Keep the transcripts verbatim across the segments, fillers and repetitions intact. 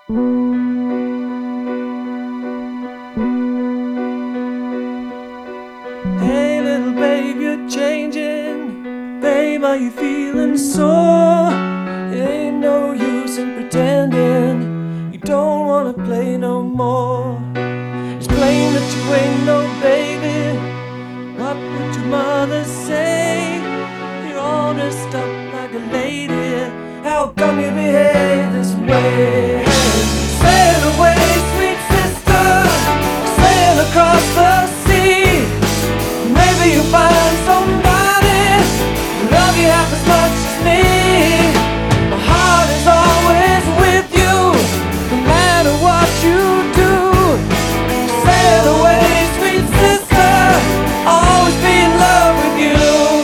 Hey little babe, you're changing. Babe, are you feeling sore? It ain't no use in pretending you don't wanna play no more. It's plain that you ain't no baby. What would your mother say? You're all dressed up like a lady. How come you behave this way? Sail away, sweet sister, sail across the sea. Maybe you'll find somebody who love you half as much as me. My heart is always with you, no matter what you do. Sail away, sweet sister, always be in love with you.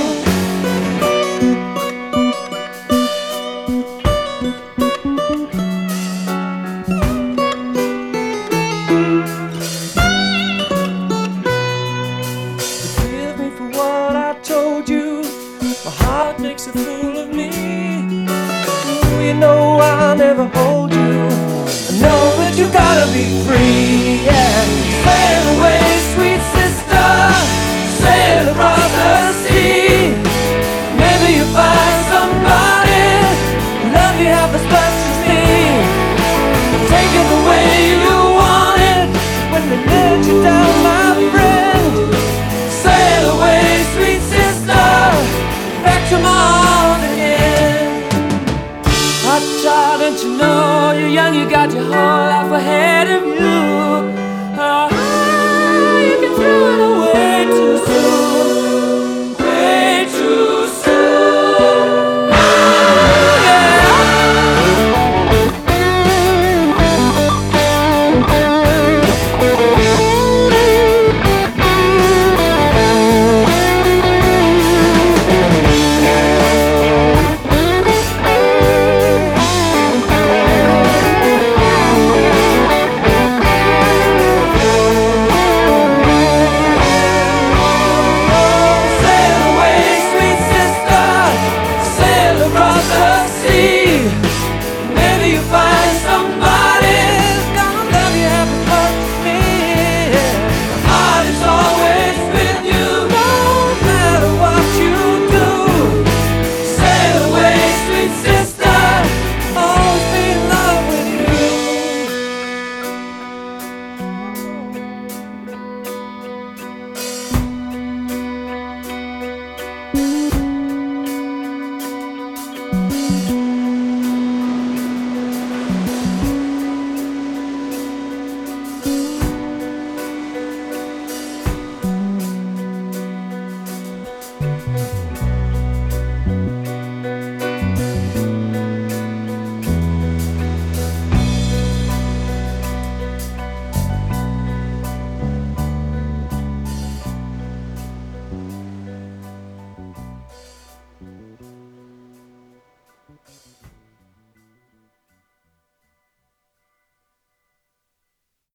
Forgive me for what I told you. My heart makes a fool of me. Ooh, you know I'll never hold you. I know that you gotta be free, yeah. Sail away, sweet sister, sail across the sea. Maybe you'll find somebody who love you half as much as me. Take it the way you want it when they let you down, my friend. Sail away, sweet sister, back to my arms again. Hot child, don't you know you're young, you got your whole life ahead of you. Oh, you can throw it away.